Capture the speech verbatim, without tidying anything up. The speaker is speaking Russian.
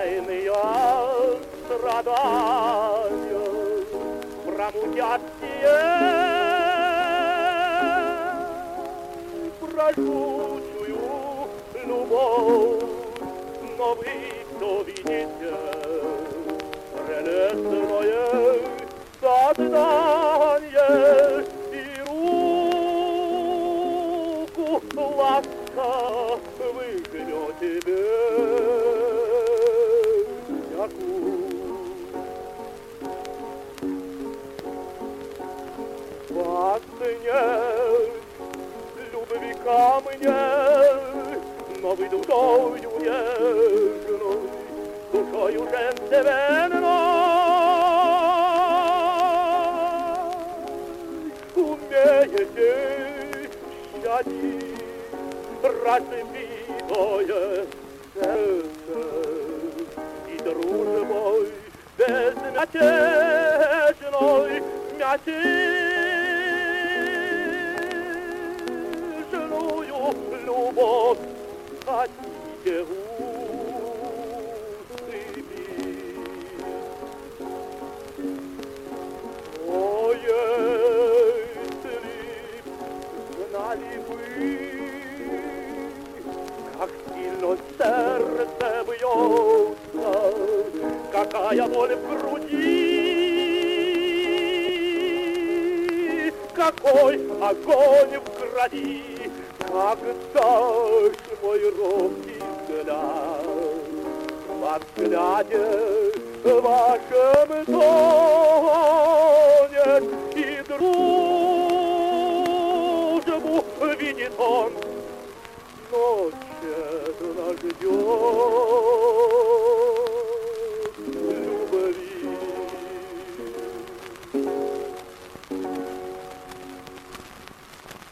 тайные страдания промутят все прожгучую любовь. Но вы все видите, прелестное сознание и руку ласковый жмете всякую. Вас нет любви ко мне, но вы душою нежной, душою женственной умеете щадить разбитое сердце и дружбой безмятежной мятежную любовь хотите усыпить. О, если знали вы, как сильно сердце бьется, какая боль в груди, какой огонь в крови, как дождь мой робкий взгляд. Во взгляде вашем тонет и дружбу видит он, но тщетно ждет.